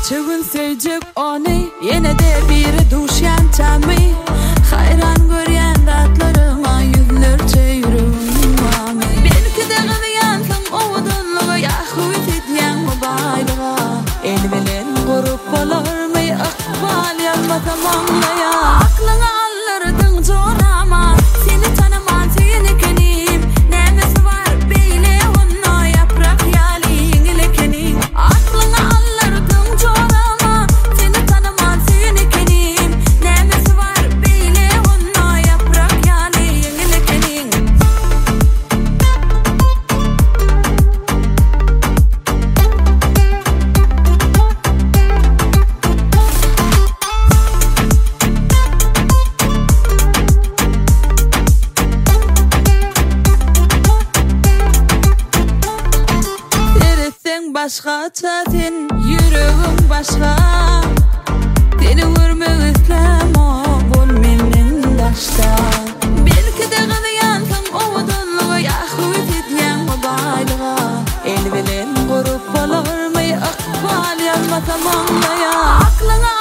Çığın sevcik onu yine de bir duşyan çamı hayran göryen tatlarıma yüzlerce yüreğim var. Belki de gıyansın ovudunluğa yahut etyen mobaylığa el bilen grup olur mu akbal yanmasam anlaya aklına alırdın zorama seni tanıman seni kenim nemesi var beyle onunla yaprak yalin ilekenim aklına alırdın zorama seni tanıman seni kenim nemesi var beyle onunla yaprak yalin ilekenim başka çatin yüreğim başka seni görmek istem o bol menin daşta belki de gıyansın ovudunluğa yahut etyen mobaylığa el bilen grup olur mu akbal yanmasam anlaya aklına